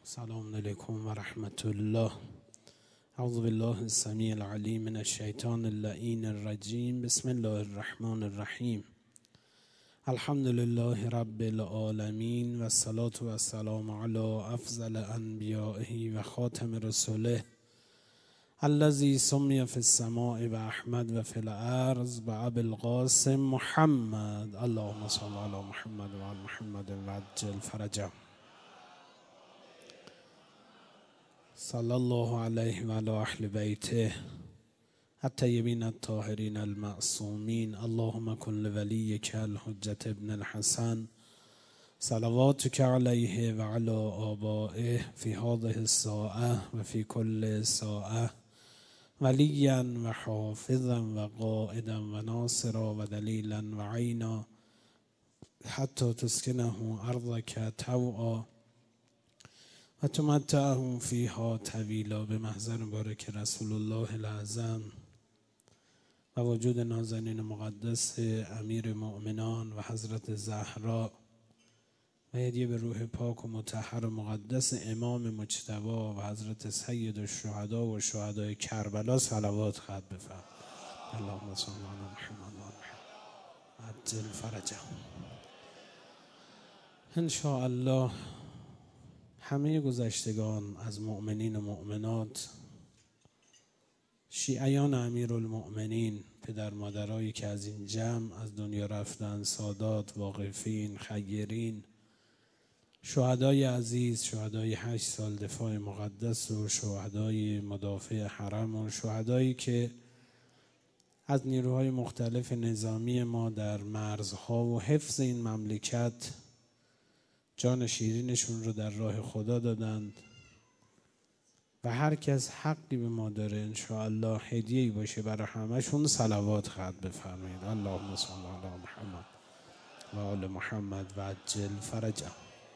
السلام علیکم و رحمت الله. اعوذ بالله السمیع العلیم من الشیطان اللعین الرجیم. بسم الله الرحمن الرحیم. الحمد لله رب العالمین و الصلاة و السلام علی افضل انبیائه و خاتم رسوله الذی سمی فی السماء و احمد و فی الارض و ابی القاسم محمد. اللهم صل علی محمد و علی محمد و عجل فرجه. صلی الله علیه و علی اهل بیته الطیبین الطاهرین المعصومین. اللهم کن لولیک الحجة ابن الحسن صلواتک علیه و علی آبائه فی هذه الساعة و فی کل ساعة ولیا و حافظا و قائدا و ناصرا و دلیلا و عینا حتی تسکنه ارضک طوعا و تمتعه فیها طویلا به محضر مبارک رسول الله الاعظم و وجود نازنین مقدس امیر مؤمنان و حضرت زهرا و هدیه به روح پاک و مطهر و مقدس امام مجتبی و حضرت سید الشهدا و شهدای کربلا صلوات خط بفرمایید. اللهم صل علی محمد و محمد عجل فرجه. ان شاء الله همه گذشتگان از مؤمنین و مؤمنات، شیعیان امیرالمؤمنین، پدر مادرایی که از این جمع از دنیا رفتن، سادات، واقفین، خیرین، شهدای عزیز، شهدای 8 سال دفاع مقدس و شهدای مدافع حرم و شهدایی که از نیروهای مختلف نظامی ما در مرزها و حفظ این مملکت جان شیرینشون رو در راه خدا دادند و هر کس حقی به ما داره انشاءالله هدیه‌ای باشه برای همشون صلوات خط بفرمایید. اللهم صل علی محمد و آل محمد و عجل فرجه.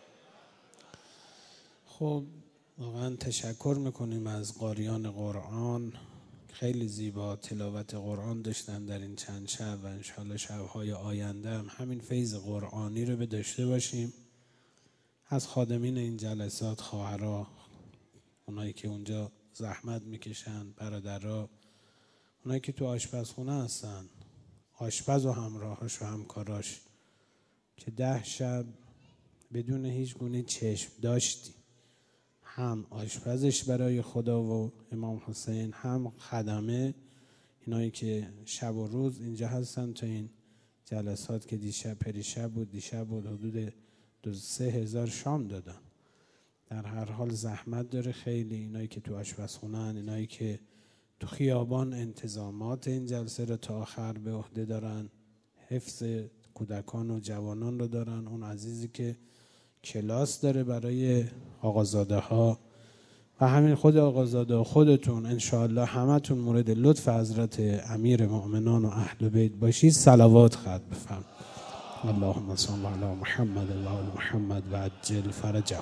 خب واقعا تشکر میکنیم از قاریان قرآن، خیلی زیبا تلاوت قرآن داشتن در این چند شب و انشاءالله شبهای آینده هم همین فیض قرآنی رو به داشته باشیم. از خادمین این جلسات، خواهرها، اونایی که اونجا زحمت میکشن، برادرها، اونایی که تو آشپزخونه هستن، آشپز و همراهاش و همکاراش که 10 شب بدون هیچ گونه چشم داشتی، هم آشپزش برای خدا و امام حسین، هم خدمه، اینایی که شب و روز اینجا هستن تا این جلسات که دیشب بود حدود 2,000-3,000 شام دادن. در هر حال زحمت داره خیلی. اینایی که تو آشپزخونه‌ان، اینایی که تو خیابان انتظامات این جلسه رو تا آخر به عهده دارن، حفظ کودکان و جوانان رو دارن، اون عزیزی که کلاس داره برای آقازاده ها و همین خود آقازاده و خودتون انشاءالله همتون مورد لطف حضرت امیر مؤمنان و اهل بیت باشید. صلوات خط بفرمایید. اللهم صل علی محمد و آل محمد و عجل فرجه.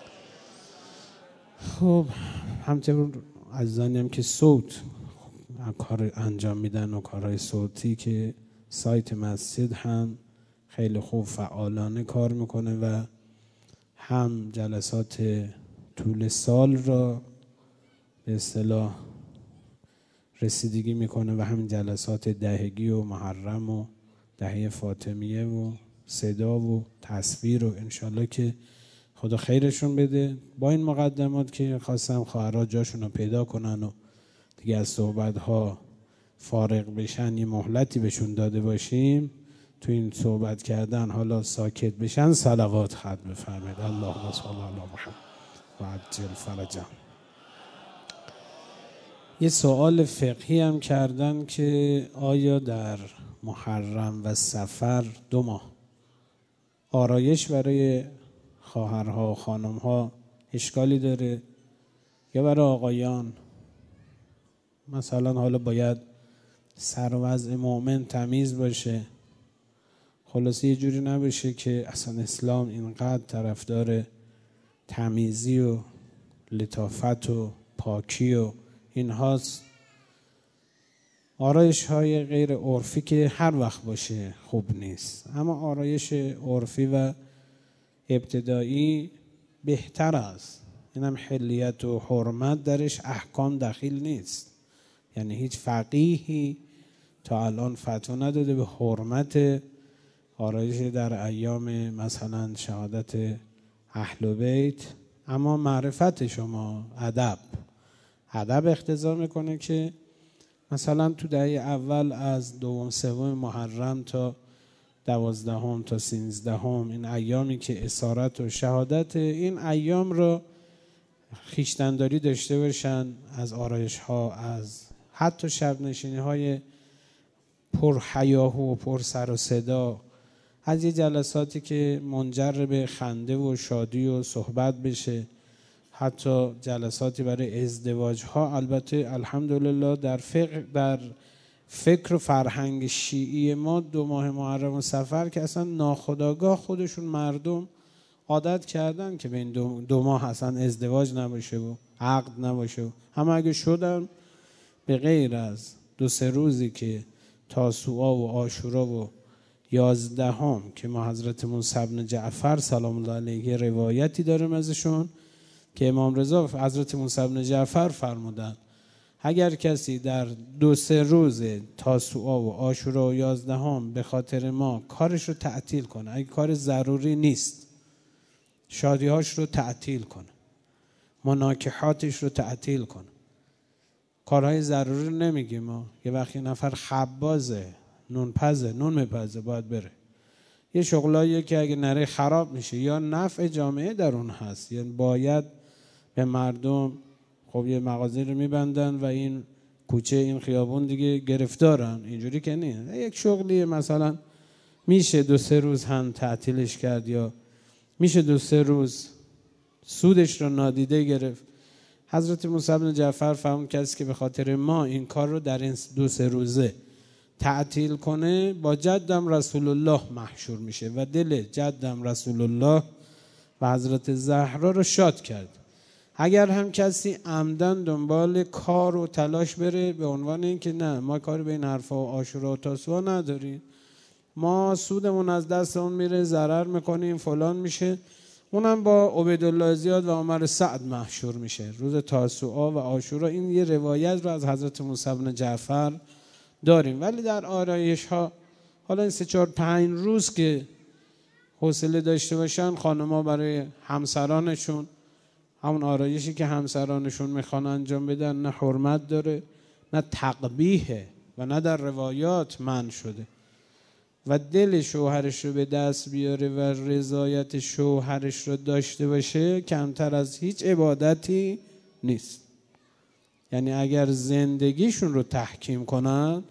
خب همچنین عزیزانی هم که صوت کار انجام میدن و کارهای صوتی که سایت مسجد هم خیلی خوب فعالانه کار میکنه و هم جلسات طول سال را به اصطلاح رسیدگی میکنه و هم جلسات دهگی و محرم و دهه فاطمیه و صدا و تصویر و انشالله که خدا خیرشون بده. با این مقدمات که خواستم خواهرها جاشون رو پیدا کنن و دیگه از صحبتها فارغ بشن، یه مهلتی بهشون داده باشیم تو این صحبت کردن، حالا ساکت بشن. صلوات خط بفرمایید. اللهم صل علی محمد و عجل فرجه. یه سوال فقهی هم کردن که آیا در محرم و صفر 2 ماه آرایش برای خواهرها و خانمها اشکالی داره یا برای آقایان؟ مثلا حالا باید سر و وضع مؤمن تمیز باشه، خلاصه یه جوری نباشه که اصلا اسلام اینقدر طرفدار تمیزی و لطافت و پاکی و این هاست. آرایش های غیر عرفی که هر وقت باشه خوب نیست، اما آرایش عرفی و ابتدایی بهتر است اینم حلیت و حرمت درش احکام دخیل نیست. یعنی هیچ فقیهی تا الان فتوا نداده به حرمت آرایش در ایام مثلا شهادت اهل بیت. اما معرفت شما ادب اقتضا میکنه که مثلا تو دهه اول از دوم سوم محرم تا 12 تا 13 این ایامی که اسارت و شهادت، این ایام رو خویشتن‌داری داشته باشن از آرایش ها، از حتی شب نشینی های پر هیاهو و پر سر و صدا، از یه جلساتی که منجر به خنده و شادی و صحبت بشه، حتی جلساتی برای ازدواج ها. البته الحمدلله در فکر و فرهنگ شیعی ما 2 ماه محرم و صفر که اصلا ناخودآگاه خودشون مردم عادت کردن که بین 2 ماه اصلا ازدواج نباشه و عقد نباشه. اما اگه شدن به غیر از 2-3 روزی که تاسوعا و عاشورا و 11 که ما حضرت موسی بن جعفر سلام الله علیه روایتی داریم ازشون که امام رضا حضرت موسی بن جعفر فرمودن اگر کسی در 2-3 روز تاسوعا و عاشورا و 11 به خاطر ما کارش رو تعطیل کنه، اگه کار ضروری نیست شادیهاش رو تعطیل کنه، مناکحاتش رو تعطیل کنه، کارهای ضروری رو نمیگیم ما. یه وقتی نفر خبازه، نون میپزه باید بره، یه شغلاییه که اگه نره خراب میشه یا نفع جامعه در اون هست، یعنی باید به مردم خب یه مغازه رو میبندن و این کوچه این خیابون دیگه گرفتارن، اینجوری که نیست. یک شغلی مثلا میشه 2-3 روز هم تعطیلش کرد یا میشه 2-3 روز سودش رو نادیده گرفت. حضرت موسی بن جعفر فرمود کسی که به خاطر ما این کار رو در این 2-3 روزه تعطیل کنه با جدم رسول الله محشور میشه و دل جدم رسول الله و حضرت زهرا رو شاد کرد. اگر هم کسی عمدن دنبال کار و تلاش بره به عنوان این که نه ما کاری به این حرفا و عاشورا و تاسوعا نداریم، ما سودمون از دستمون میره، ضرر میکنیم، فلان میشه، اونم با عبیدالله زیاد و عمر سعد محشور میشه روز تاسوعا و عاشورا. این یه روایت رو از حضرت موسی بن جعفر داریم. ولی در آرایش ها حالا این 3-4-5 روز که حوصله داشته باشن خانم‌ها برای همسرانشون همون آرایشی که همسرانشون میخوان انجام بدن، نه حرمت داره نه تقبیحه و نه در روایات منع شده و دل شوهرش رو به دست بیاره و رضایت شوهرش رو داشته باشه کمتر از هیچ عبادتی نیست. یعنی اگر زندگیشون رو تحکیم کنن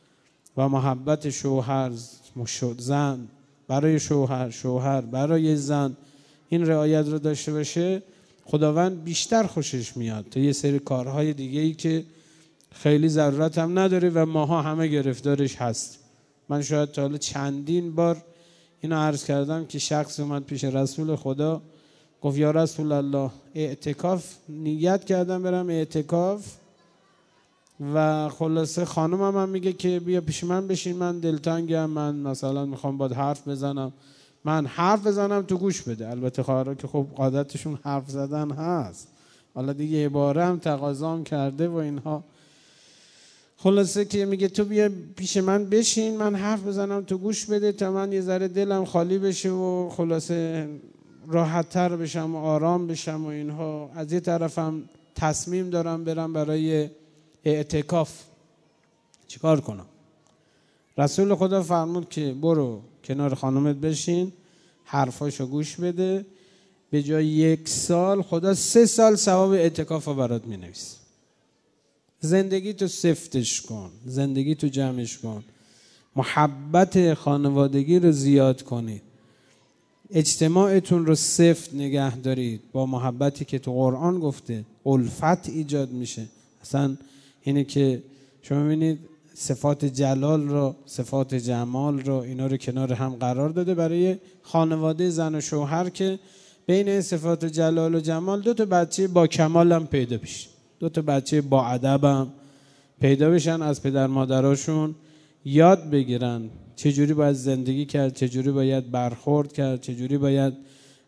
و محبت شوهر زن برای شوهر برای زن این رعایت رو داشته باشه، خداوند بیشتر خوشش میاد تا یه سری کارهای دیگه‌ای که خیلی ضرورت هم نداره و ماها همه گرفتارش هست. من شاید تا حالا چندین بار اینو عرض کردم که شخص اومد پیش رسول خدا گفت یا رسول الله اعتکاف نیت کردم برم اعتکاف و خلاصه خانمم هم میگه که بیا پیش من بشین، من دلتنگم، من مثلا میخوام باید حرف بزنم، من حرف بزنم تو گوش بده. البته خواهرها که خب عادتشون حرف زدن هست، حالا دیگه عباره هم تقاضام کرده و اینها. خلاصه که میگه تو بیا پیش من بشین، من حرف بزنم تو گوش بده تا من یه ذره دلم خالی بشه و خلاصه راحت تر بشم و آرام بشم و اینها. از یه طرفم تصمیم دارم برم برای اعتکاف، چیکار کنم؟ رسول خدا فرمود که برو کنار خانومت بشین، حرفاشو گوش بده، به جای 1 سال خدا 3 سال ثواب اعتکاف رو برات مینویسه. زندگی تو سفتش کن، زندگی تو جمعش کن، محبت خانوادگی رو زیاد کنید، اجتماعتون رو سفت نگه دارید با محبتی که تو قرآن گفته الفت ایجاد میشه. اصلا اینه که شما ببینید صفات جلال رو، صفات جمال رو، اینا رو کنار هم قرار داده برای خانواده زن و شوهر که بین این صفات جلال و جمال 2 تا بچه با کمال هم پیدا بشه، 2 تا بچه با ادب هم پیدا بشن، از پدر مادراشون یاد بگیرن چجوری باید زندگی کرد، چجوری باید برخورد کرد، چجوری باید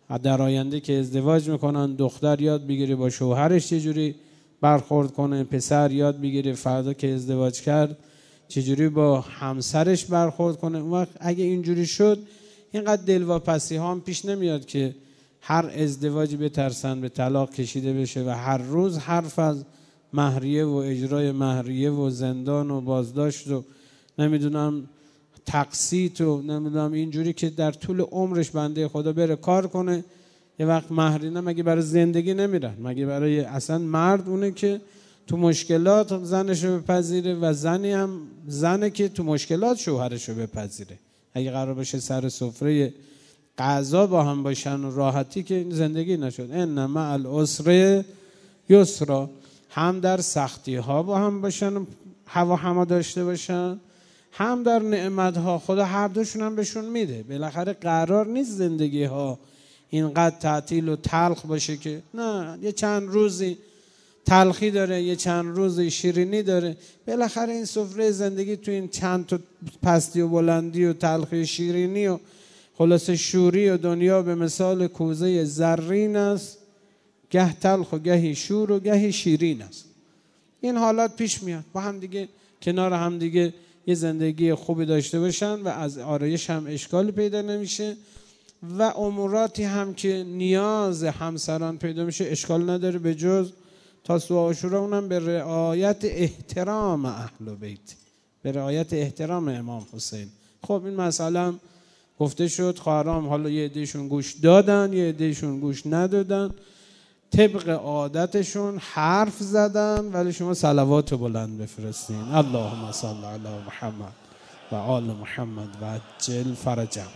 در آینده که ازدواج میکنن دختر یاد بگیره با شوهرش چجوری برخورد کنه، پسر یاد بگیره فردا که ازدواج کرد چجوری با همسرش برخورد کنه. اون وقت اگه اینجوری شد اینقدر دلواپسی ها هم پیش نمیاد که هر ازدواجی بترسن به طلاق کشیده بشه و هر روز حرف از مهریه و اجرای مهریه و زندان و بازداشت و نمیدونم تقسیط و نمیدونم اینجوری که در طول عمرش بنده خدا بره کار کنه یه وقت مهریه. مگه برای زندگی نمیرن؟ مگه برای اصلا مرد اونه که تو مشکلات زنشو بپذیره و زنی هم زنه که تو مشکلات شوهرشو بپذیره. اگه قرار باشه سر سفره غذا با هم باشن و راحتی که زندگی نشد. ان مع العسر یسرا، هم در سختی ها با هم باشن و هوا داشته باشن، هم در نعمت ها. خدا هر دوشون هم بهشون میده. بالاخره قرار نیست زندگی ها اینقدر تعطیل و تلخ باشه که نه، یه چند روزی تلخی داره، یه چند روزی شیرینی داره. بالاخره این سفره زندگی تو این چند تا پستی و بلندی و تلخی شیرینی و خلاصه شوری و دنیا به مثال کوزه زرین است، گه تلخ و گهی شور و گهی شیرین است. این حالات پیش میاد، با هم دیگه کنار هم دیگه یه زندگی خوبی داشته باشن و از آرایش هم اشکالی پیدا نمیشه و اموراتی هم که نیاز همسران پیدا میشه اشکال نداره، به جز تاسوعا و عاشورا اونم به رعایت احترام اهل بیت، به رعایت احترام امام حسین. خب این مسئله گفته شد، خواهرام حالا یه عدهشون گوش دادن یه عدهشون گوش ندادن، طبق عادتشون حرف زدن، ولی شما صلوات بلند بفرستین. اللهم صل علی محمد و آل محمد و عجل فرجهم.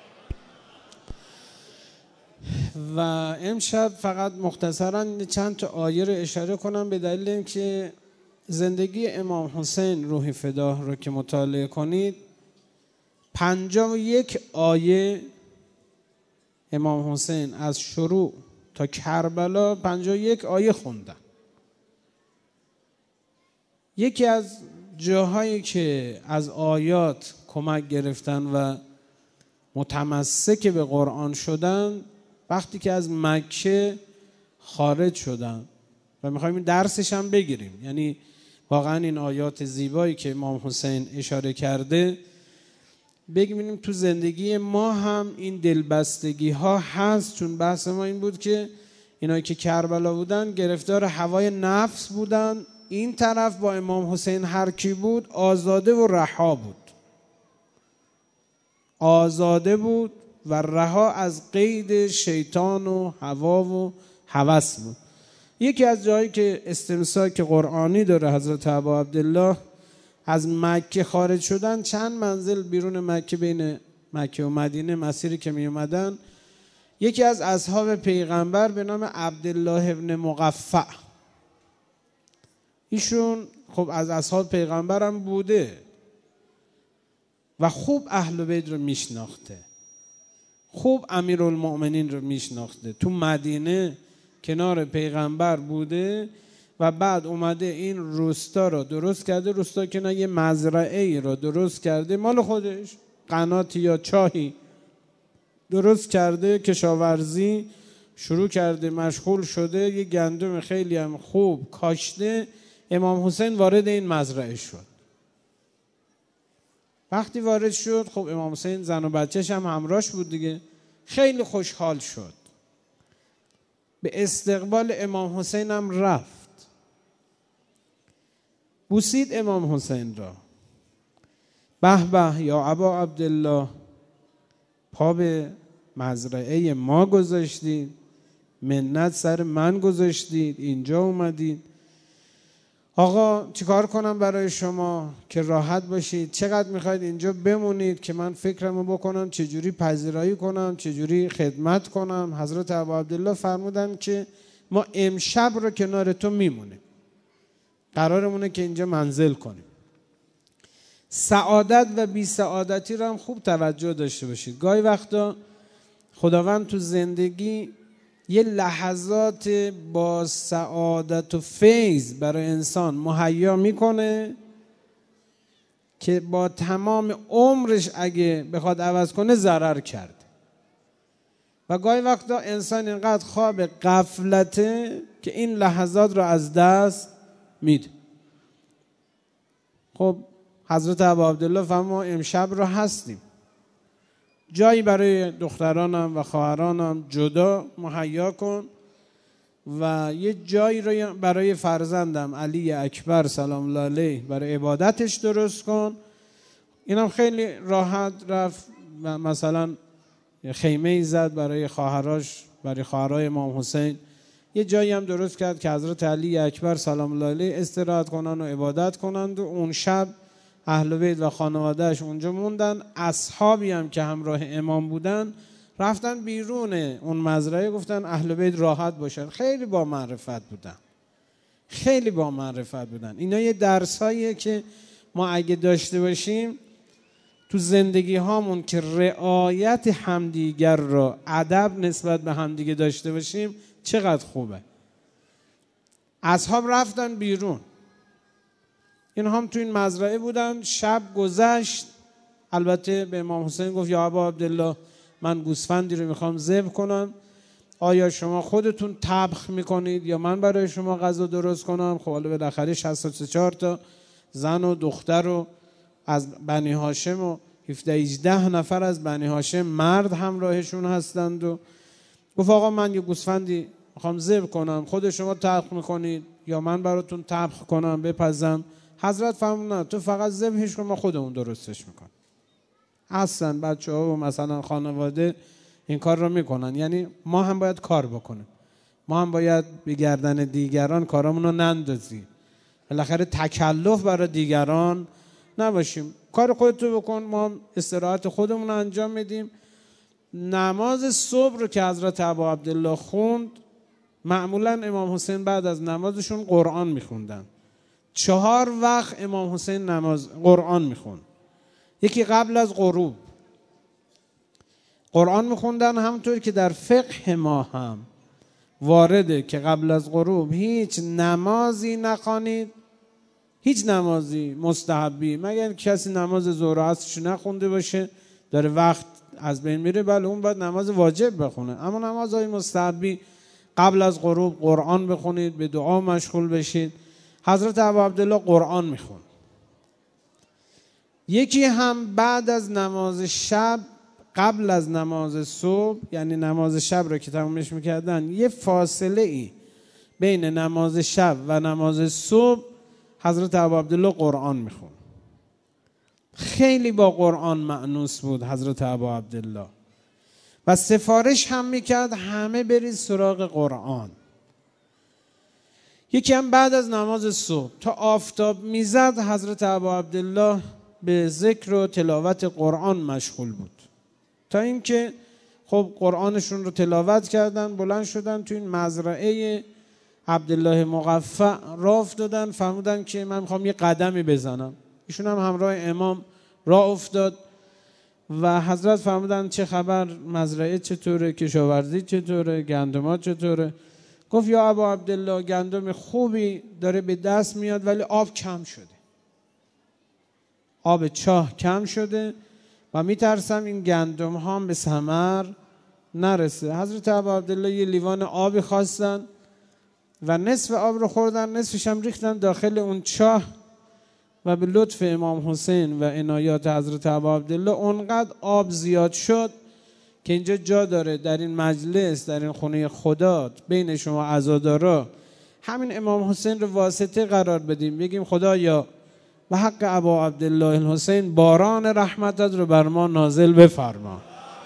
و امشب فقط مختصرا چند تا آیه رو اشاره کنم به دلیل اینکه زندگی امام حسین روح فداه رو که مطالعه کنید 51 آیه امام حسین از شروع تا کربلا 51 آیه خوندن. یکی از جاهایی که از آیات کمک گرفتن و متمسک به قرآن شدن وقتی که از مکه خارج شدن و میخوایم درسش هم بگیریم. یعنی واقعا این آیات زیبایی که امام حسین اشاره کرده بگیم تو زندگی ما هم این دلبستگی ها هست. چون بحث ما این بود که اینایی که کربلا بودن گرفتار هوای نفس بودن، این طرف با امام حسین هر کی بود آزاده و رها بود، آزاده بود و رها از قید شیطان و هوا و هوس بود. یکی از جایی که استمساک قرآنی داره حضرت ابا عبدالله از مکه خارج شدن، چند منزل بیرون مکه بین مکه و مدینه مسیری که می اومدن یکی از اصحاب پیغمبر به نام عبدالله ابن مقفع، ایشون خب از اصحاب پیغمبر هم بوده و خوب اهل بیت رو میشناخته، خوب امیرالمؤمنین رو میشناخته، تو مدینه کنار پیغمبر بوده و بعد اومده این روستا رو درست کرده. روستا که نه، یه مزرعه ای رو درست کرده مال خودش، قناتی یا چاهی درست کرده، کشاورزی شروع کرده، مشغول شده، یه گندم خیلی هم خوب کاشته. امام حسین وارد این مزرعه شد. وقتی وارد شد خب امام حسین زن و بچهش هم همراهش بود دیگه، خیلی خوشحال شد، به استقبال امام حسین هم رفت، بوسید امام حسین را. به به یا ابا عبدالله، پا به مزرعه ما گذاشتید، منت سر من گذاشتید، اینجا اومدید. آقا چیکار کنم برای شما که راحت باشید؟ چقدر میخواید اینجا بمونید که من فکرمو بکنم چجوری پذیرایی کنم، چجوری خدمت کنم؟ حضرت ابا عبدالله فرمودن که ما امشب رو کنار تو میمونیم، قرارمونه که اینجا منزل کنیم. سعادت و بی سعادتی رو هم خوب توجه داشته باشید. گاهی وقتا خداوند تو زندگی یه لحظات با سعادت و فیض برای انسان مهیا میکنه که با تمام عمرش اگه بخواد عوض کنه ضرر کرد. و گاهی وقتا انسان اینقدر خواب غفلته که این لحظات رو از دست میده. خب حضرت ابا عبدالله فرما امشب رو هستیم، جایی برای دخترانم و خواهرانم جدا مهیا کن و یه جایی رو برای فرزندم علی اکبر سلام الله علیه برای عبادتش درست کن. اینم خیلی راحت رفت و مثلا خیمه زد برای خواهراش، برای خواهرای امام حسین. یه جایی هم درست کرد که حضرت علی اکبر سلام الله علیه استراحت کنن و عبادت کنند و اون شب اهل بیت و خانوادهش اونجا موندن. اصحابی هم که همراه امام بودن رفتن بیرون اون مزرعه، گفتن اهل بیت راحت باشن. خیلی با معرفت بودن، خیلی با معرفت بودن. اینا یه درساییه که ما اگه داشته باشیم تو زندگی هامون که رعایت همدیگر را، ادب نسبت به همدیگه داشته باشیم چقدر خوبه. اصحاب رفتن بیرون، این هم تو این مزرعه بودن. شب گذشت، البته به امام حسین گفت یا ابا عبدالله من گوسفندی رو میخوام ذبح کنم، آیا شما خودتون طبخ میکنید یا من برای شما غذا درست کنم؟ خب حالا بالاخره 64 تا زن و دختر رو از بنی هاشم و 17-18 نفر از بنی هاشم مرد همراهشون هستند و گفت آقا من یه گوسفندی میخوام ذبح کنم، خود شما طبخ میکنید یا من براتون طبخ کنم بپزم؟ حضرت فرمودن تو فقط ذبحش کن، ما خودمون درستش میکنیم. اصلا بچه ها و مثلا خانواده این کار رو میکنن. یعنی ما هم باید کار بکنیم، ما هم باید به گردن دیگران کارامون رو نندازیم، بالاخره تکلف برای دیگران نباشیم. کار خودتو بکن، ما استراحت خودمون رو انجام میدیم. نماز صبح رو که حضرت ابا عبدالله خوند، معمولا امام حسین بعد از نمازشون قرآن میخوندن. 4 وقت امام حسین نماز قرآن میخوند. یکی قبل از غروب قرآن میخوندن، همونطور که در فقه ما هم وارده که قبل از غروب هیچ نمازی نخوانید، هیچ نمازی مستحبی، مگر کسی نماز ظهر و عصرش نخونده باشه داره وقت از بین میره، بله اون باید نماز واجب بخونه. اما نمازهای مستحبی قبل از غروب قرآن بخونید، به دعا مشغول بشید. حضرت ابا عبدالله قرآن میخوند. یکی هم بعد از نماز شب قبل از نماز صبح، یعنی نماز شب رو که تمامش میکردن، یه فاصله ای بین نماز شب و نماز صبح حضرت ابا عبدالله قرآن میخوند. خیلی با قرآن مأنوس بود حضرت ابا عبدالله و سفارش هم میکرد همه برید سراغ قرآن. یکی هم بعد از نماز صبح تا آفتاب میزد حضرت ابا عبدالله به ذکر و تلاوت قرآن مشغول بود، تا اینکه خب قرآنشون رو تلاوت کردن، بلند شدن تو این مزرعه عبدالله مقفع راه افتادن، فهمیدن که من میخوام یه قدمی بزنم. ایشون هم همراه امام راه افتاد و حضرت فهمیدن چه خبر، مزرعه چطوره، کشاورزی چطوره، گندمات چطوره؟ گفت یا ابا عبدالله گندم خوبی داره به دست میاد ولی آب کم شده، آب چاه کم شده و میترسم این گندم ها به ثمر نرسه. حضرت ابا عبدالله یه لیوان آبی خواستن و نصف آب رو خوردن، نصفش هم ریختن داخل اون چاه و به لطف امام حسین و عنایات حضرت ابا عبدالله اونقدر آب زیاد شد که اینجا جا داره در این مجلس، در این خونه خدا بین شما عزادارا همین امام حسین رو واسطه قرار بدیم، بگیم خدایا به حق ابا عبدالله الحسین باران رحمتت رو بر ما نازل بفرما.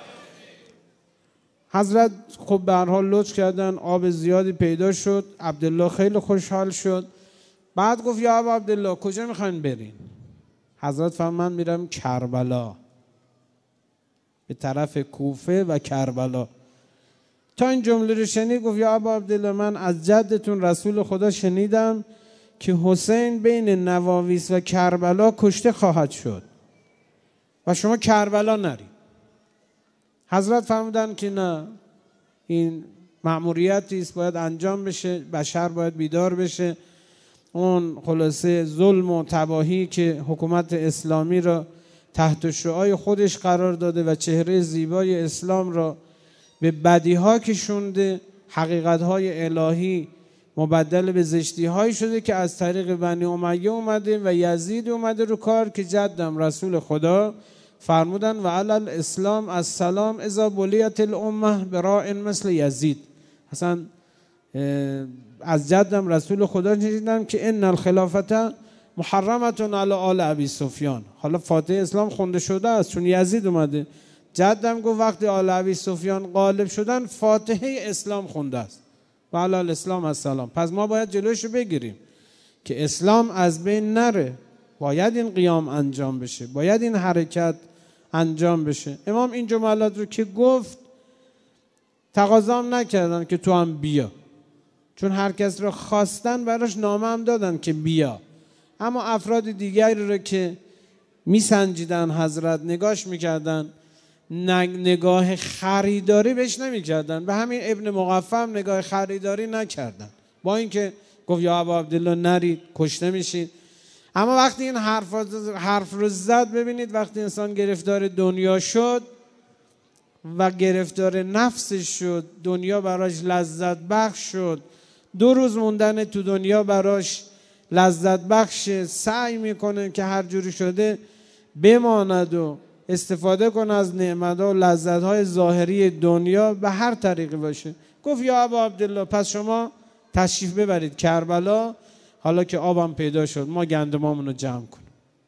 حضرت خب به هر حال لطف کردن، آب زیادی پیدا شد. عبدالله خیلی خوشحال شد. بعد گفت یا ابا عبدالله کجا میخواین برین؟ حضرت فرمود من میرم کربلا، به طرف کوفه و کربلا. تا این جمله رو شنید گفت یا ابا عبدالله من از جدتون رسول خدا شنیدم که حسین بین نواویس و کربلا کشته خواهد شد و شما کربلا نرید. حضرت فرمودن که نه، این مأموریتی است باید انجام بشه، بشر باید بیدار بشه. اون خلاصه ظلم و تباهی که حکومت اسلامی را تحت شعاع خودش قرار داده و چهره زیبای اسلام را به بدیها کشونده، حقیقتهای الهی مبدل به زشتی‌هایی شده که از طریق بنی امیه اومده و یزید اومده رو کار که جدم رسول خدا فرمودن و علی الاسلام السلام اذا بلیت الامه براء مثل یزید. اصلا از جدم رسول خدا شنیدم که ان الخلافت محرمت علی آل ابی سفیان. حالا فاتحه اسلام خونده شده است چون یزید اومده. جدم گفت وقتی آل ابی سفیان غالب شدن فاتحه اسلام خونده است و علی الاسلام السلام. پس ما باید جلوش رو بگیریم که اسلام از بین نره. باید این قیام انجام بشه، باید این حرکت انجام بشه. امام این جملات رو که گفت تقاضام نکردن که تو هم بیا، چون هر کس رو خواستن براش نامه هم دادن که بیا، اما افراد دیگری رو که میسنجیدن حضرت نگاش میکردن، نگاه خریداری بهش نمیکردن. به همین ابن مقفع هم نگاه خریداری نکردن، با اینکه گفت یا ابا عبدالله نرید کشته میشید. اما وقتی این حرف رو زد، ببینید وقتی انسان گرفتار دنیا شد و گرفتار نفسش شد، دنیا براش لذت بخش شد، 2 روز موندن تو دنیا براش لذت بخش، سعی میکنه که هر جوری شده بماند و استفاده کنه از نعمت‌ها و لذت‌های ظاهری دنیا به هر طریقی باشه. گفت یا ابا عبدالله پس شما تشریف ببرید کربلا، حالا که آبم پیدا شد ما گندمامون رو جمع کنیم،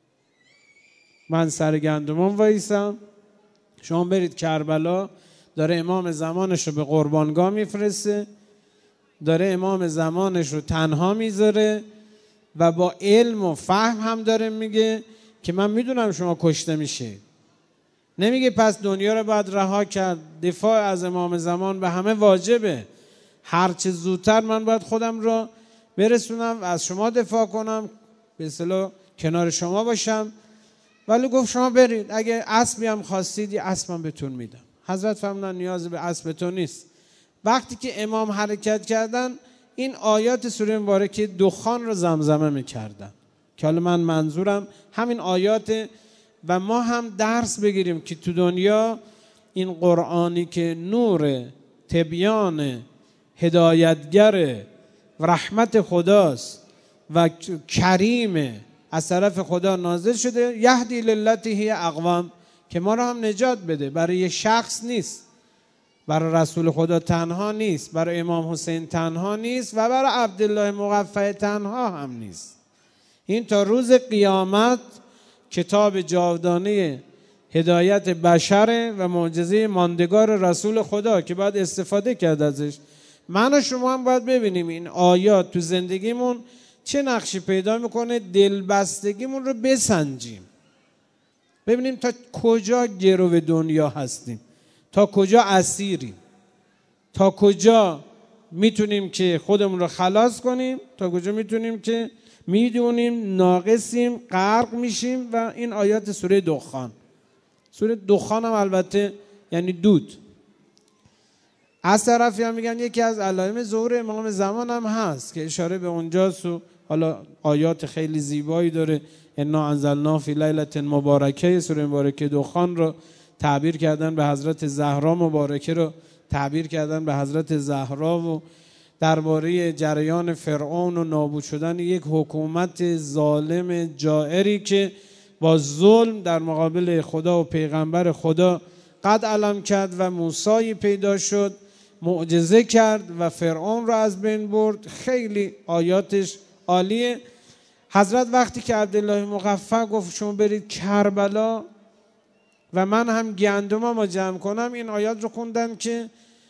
من سر گندمام وایسم، شما برید کربلا. داره امام زمانش رو به قربانگاه میفرسته، داره امام زمانش رو تنها میذاره و با علم و فهم هم داره میگه که من میدونم شما کشته میشه. نمیگه پس دنیا رو باید رها کرد، دفاع از امام زمان به همه واجبه، هرچه زودتر من باید خودم رو برسونم و از شما دفاع کنم، به اصطلاح کنار شما باشم. ولی گفت شما برید، اگه اسبی هم خواستید یه اسبم بهتون میدم. حضرت فرمودن نیاز به اسب تو نیست. وقتی که امام حرکت کردن، این آیات سوره مبارکه دخان رو زمزمه میکردن که حالا من منظورم همین آیات و ما هم درس بگیریم که تو دنیا این قرآنی که نور، تبیان، هدایتگر و رحمت خداست و کریم از طرف خدا نازل شده، یهدی للتی هی اقوم، که ما رو هم نجات بده. برای یه شخص نیست، برای رسول خدا تنها نیست، برای امام حسین تنها نیست و برای عبدالله مقفع تنها هم نیست. این تا روز قیامت کتاب جاودانه هدایت بشره و معجزه ماندگار رسول خدا که باید استفاده کرد ازش. من و شما هم باید ببینیم این آیات تو زندگیمون چه نقشی پیدا میکنه، دلبستگیمون رو بسنجیم، ببینیم تا کجا گرو دنیا هستیم، تا کجا اسیریم، تا کجا میتونیم که خودمون رو خلاص کنیم، تا کجا میتونیم که میدونیم ناقصیم، غرق میشیم. و این آیات سوره دخان، سوره دخان هم البته یعنی دود. از طرفی هم میگن یکی از علائم ظهور امام زمان هم هست که اشاره به اونجاست و حالا آیات خیلی زیبایی داره. انا انزلنا فی لیلة مبارکه، سوره مبارکه دخان رو تعبیر کردن به حضرت زهرا، مبارکه رو تعبیر کردن به حضرت زهرا و درباره جریان فرعون و نابود شدن یک حکومت ظالم جائری که با ظلم در مقابل خدا و پیغمبر خدا قد علم کرد و موسی پیدا شد، معجزه کرد و فرعون را از بین برد. خیلی آیاتش عالیه. حضرت وقتی که عبدالله مقفع گفت شما برید کربلا و من هم گندمم رو جمع کنم، این آیات رو خوندن که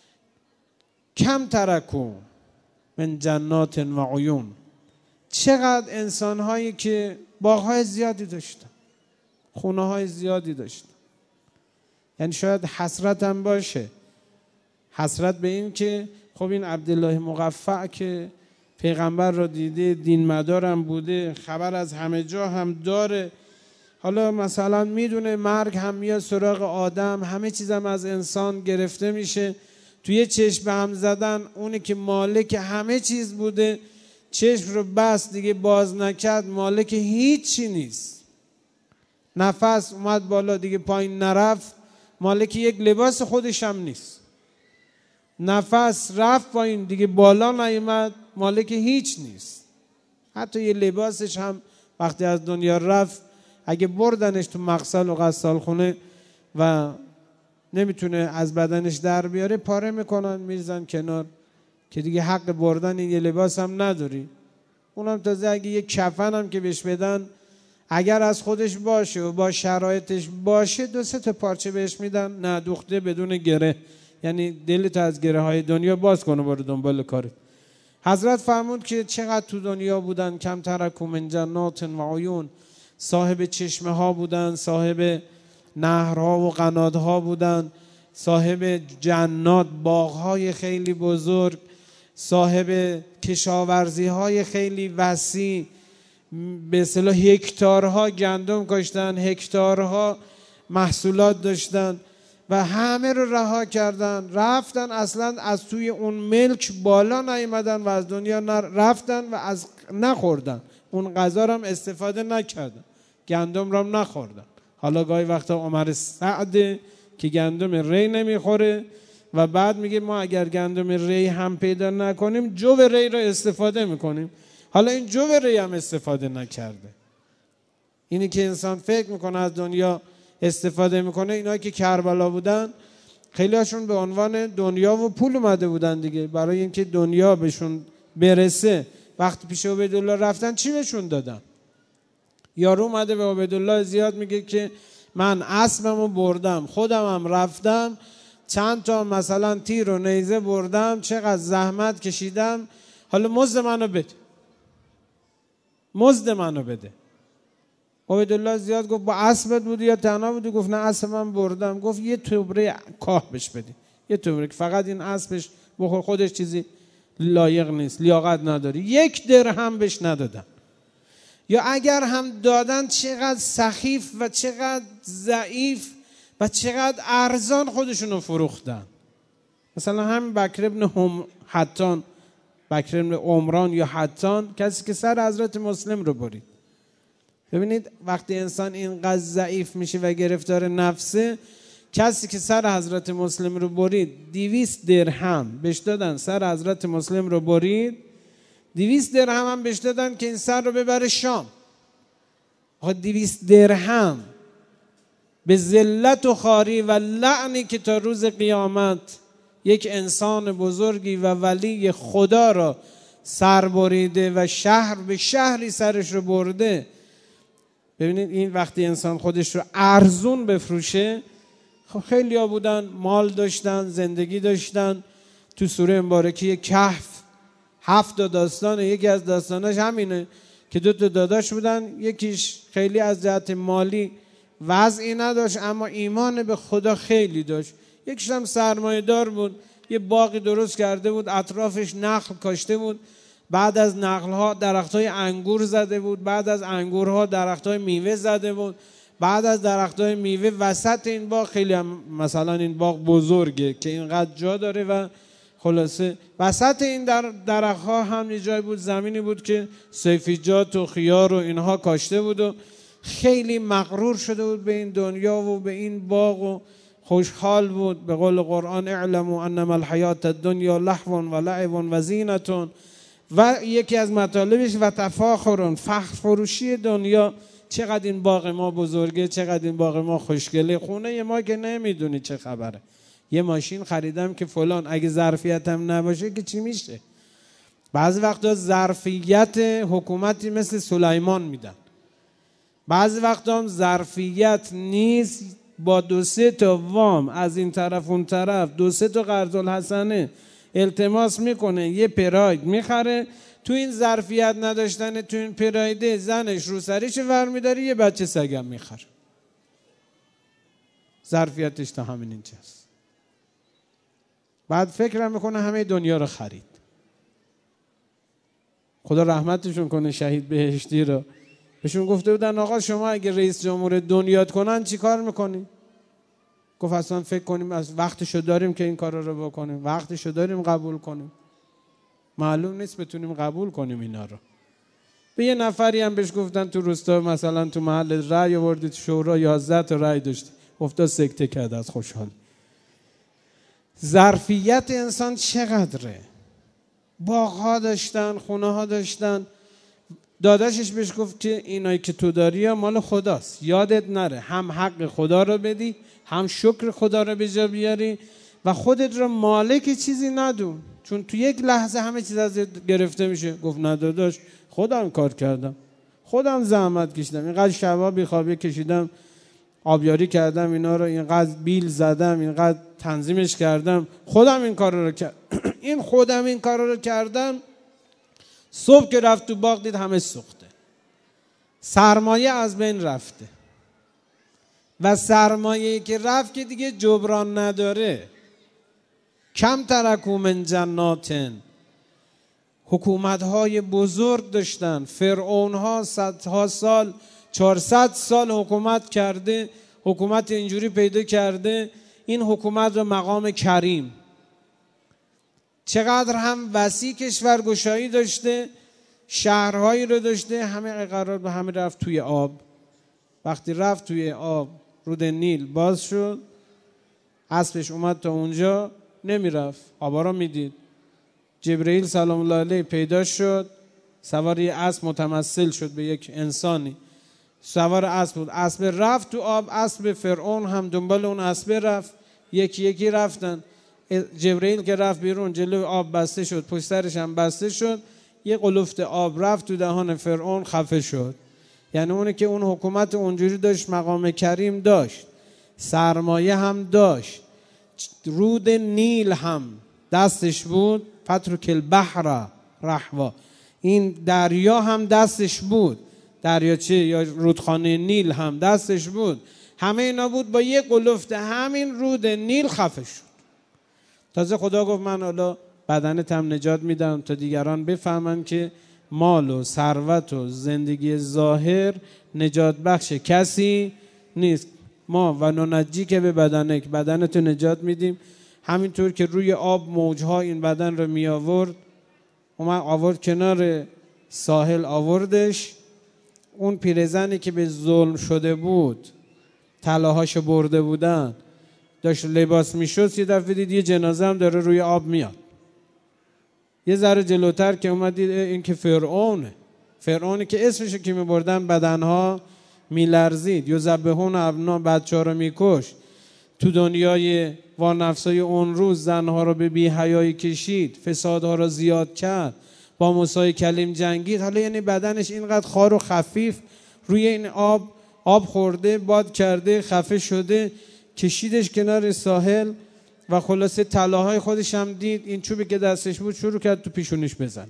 کم ترکو من جنات و عیون، چقدر انسان هایی که باغ‌های زیادی داشتن، خونه های زیادی داشتن، یعنی شاید حسرت هم باشه، حسرت به این که خب این عبدالله مقفع که پیغمبر را دیده، دین مدار هم بوده، خبر از همه جا هم داره، حالا مثلا میدونه مرگ هم میاد سراغ آدم، همه چیزم از انسان گرفته میشه، توی چشم به هم زدن اونی که مالک همه چیز بوده چشم رو بست دیگه باز نکرد، مالک هیچی نیست. نفس اومد بالا دیگه پایین نرفت، مالک یک لباس خودش هم نیست. نفس رفت پایین دیگه، بالا نیامد، مالک هیچ نیست. حتی یه لباسش هم وقتی از دنیا رفت اگه بردنش تو مغسل و غسالخونه و نمیتونه از بدنش در بیاره، پاره میکنن میریزن کنار که دیگه حق بردن این یه لباس هم نداری. اونم تازه اگه یه کفن هم که بهش بدن، اگر از خودش باشه و با شرایطش باشه 2-3 تا پارچه بهش میدن ندوخته بدون گره، یعنی دلت از گره های دنیا باز کنه برو دنبال کارت. حضرت فرمود که چقدر تو دنیا بودن، کم ترکوا من جنات و عیون، صاحب چشمه ها بودن، صاحب نهرها و قناتها بودن، صاحب جنات باغهای خیلی بزرگ، صاحب کشاورزی های خیلی وسیع، به اصطلاح هکتارها گندم کاشتن، هکتارها محصولات داشتن و همه رو رها کردن، رفتن اصلا از توی اون ملک بالا نیامدن و از دنیا رفتن و از نخوردن، اون غذا رو هم استفاده نکردن، گندم رو هم نخوردن. حالا گاهی وقتا عمر سعد که گندم ری نمیخوره و بعد میگه ما اگر گندم ری هم پیدا نکنیم جو ری رو استفاده میکنیم. حالا این جو ری هم استفاده نکرده. اینی که انسان فکر میکنه از دنیا استفاده میکنه. اینایی که کربلا بودن خیلی هاشون به عنوان دنیا و پول اومده بودن دیگه، برای اینکه دنیا بهشون برسه. وقتی پیش عبیدالله رفتن چی بهشون دادن؟ یارو اومده به عبیدالله زیاد میگه که من اسبمو بردم، خودم هم رفتم، چند تا مثلا تیر و نیزه بردم، چقدر زحمت کشیدم، حالا مزد منو بده، مزد منو بده. عبیدالله زیاد گفت با اسبت بودی یا تنها بودی؟ گفت نه اسب من بردم. گفت یه توبره کاه بهش بده، یه توبره که فقط این اسبش بخور، خودش چیزی لایق نیست، لیاقت نداری. 1 درهم بهش ندادن، یا اگر هم دادن چقدر سخیف و چقدر ضعیف و چقدر ارزان خودشونو فروختن. مثلا همین بکر ابن حتان، بکر ابن عمران یا حتان، کسی که سر حضرت مسلم رو برید. ببینید وقتی انسان اینقدر ضعیف میشه و گرفتار نفسه، کسی که سر حضرت مسلم رو برید 200 درهم بهش دادن، سر حضرت مسلم رو برید 200 درهم هم بهش دادن که این سر رو ببره شام. 200 درهم به ذلت و خواری و لعنی که تا روز قیامت یک انسان بزرگی و ولی خدا را سر بریده و شهر به شهری سرش رو برده. ببینید این وقتی انسان خودش رو ارزون بفروشه. خب خیلی ها بودن مال داشتن، زندگی داشتن. تو سوره مبارکه کهف 7 داستانه، یکی از داستاناش همینه که 2 داداش بودن، یکیش خیلی از جهت مالی وضعی نداشت اما ایمان به خدا خیلی داشت، یکیش هم سرمایه دار بود، یه باغی درست کرده بود، اطرافش نخل کاشته بود، بعد از نخلها درختای انگور زده بود، بعد از انگورها درختای میوه زده بود، بعد از درختای میوه وسط این باغ، خیلی هم مثلا این باغ بزرگه که اینقدر جا داره و خلاصه وسط این درختها هم یه جای بود، زمینی بود که سیفیجات و خیار و اینها کاشته بود و خیلی مغرور شده بود به این دنیا و به این باغ و خوشحال بود. به قول قرآن اعلموا انما الحیات الدنیا لهو و لعب و زینة، و یکی از مطالبش و تفاخر، فخر فروشی دنیا. چقدر این باغ ما بزرگه، چقدر این باغ ما خوشگله، خونه ما که نمیدونی چه خبره، یه ماشین خریدم که فلان، اگه ظرفیتم نباشه که چی میشه؟ بعضی وقتا ظرفیت حکومتی مثل سلیمان میدن، بعضی وقتا هم ظرفیت نیست، با 2-3 تا وام از این طرف اون طرف 2-3 تا قرض الحسنه التماس میکنه، یه پراید میخره. تو این ظرفیت نداشتن، تو این پرایده زنش رو سریش ورمیداره، یه بچه سگم میخره. ظرفیتش تا همین اینجاست. بعد فکرم میکنه همه دنیا رو خرید. خدا رحمتشون کنه شهید بهشتی رو. بهشون گفته بودن آقا شما اگه رئیس جمهور دنیات کنن چی کار میکنی؟ گفت اصلا فکر کنیم از وقتشو داریم که این کار رو بکنیم، وقتشو داریم قبول کنیم، معلوم نیست بتونیم قبول کنیم اینا رو. به یه نفری هم بهش گفتن تو روستا مثلا تو محل رأی آوردی، تو شورا 11 تا رأی داشتی، افتاد سکته کرد از خوشحال. ظرفیت انسان چقدره. باغ‌ها داشتن، خونه‌ها داشتن. داداشش بهش گفت که اینایی که تو داری مال خداست، یادت نره هم حق خدا رو بدی، هم شکر خدا رو به جا بیاری و خودت رو مالک چیزی ندون، چون تو یک لحظه همه چیز ازت گرفته میشه. گفت نه داداش، خودم کار کردم، خودم زحمت کشیدم، اینقدر شبا بیخوابی کشیدم، آبیاری کردم، اینا رو اینقدر بیل زدم، اینقدر تنظیمش کردم، خودم این کار رو کردم. این خودم این کار رو کردم. صبح که رفت تو باغ دید همه سوخته، سرمایه از بین رفته و سرمایه‌ای که رفت که دیگه جبران نداره. کم ترکوا من جنات، حکومت‌های بزرگ داشتن، فرعون‌ها صدها سال، 400 سال حکومت کرده، حکومت اینجوری پیدا کرده. این حکومت رو مقام کریم، چقدر هم وسیع کشورگشایی داشته، شهرهایی رو داشته، همه قرار به همه رفت توی آب. وقتی رفت توی آب، رود نیل باز شد، اسبش اومد تا اونجا نمیرفت، آبا رو میدید. جبرئیل سلام الله علیه پیدا شد، سوار یه اسب متمثل شد به یک انسانی، سوار اسب بود، اسب رفت تو آب، اسب فرعون هم دنبال اون اسب رفت، یکی یکی رفتن. جبرئیل که رفت بیرون، جلو آب بسته شد، پشت سرش هم بسته شد، یه قلفت آب رفت تو دهان فرعون، خفه شد. یعنی اونه که اون حکومت اونجوری داشت، مقام کریم داشت، سرمایه هم داشت، رود نیل هم دستش بود، فترک البحر رحوا، این دریا هم دستش بود، دریاچه یا رودخانه نیل هم دستش بود، همه اینا بود. با یه قلفت همین رود نیل خفه شد. تازه خدا گفت من حالا بدنت هم نجات میدم تا دیگران بفهمن که مال و ثروت و زندگی ظاهر نجات بخش کسی نیست. ما و ننجی که به بدنک، بدنتو نجات میدیم. همینطور که روی آب موجها این بدن رو می آورد، آورد کنار ساحل، آوردش. اون پیرزنی که به ظلم شده بود، طلاهاشو برده بودن، داشت لباس میشد، یه دفعه دید یه جنازه هم داره روی آب میاد. یه ذره جلوتر که اومد دید این که فرعونه، فرعونی که اسمشو که میبردن بدنها میلرزید، یذبحون ابنا، بچه‌ها رو میکش. تو دنیای وانفسای اون روز زنها رو به بی‌حیایی کشید، فسادها رو زیاد کرد، با موسی کلیم جنگید. حالا یعنی بدنش اینقدر خار و خفیف روی این آب خورده، باد کرده، خفه شده، کشیدش کنار ساحل و خلاصه طلاهای خودش هم دید، این چوبی که دستش بود شروع کرد تو پیشونیش بزنه.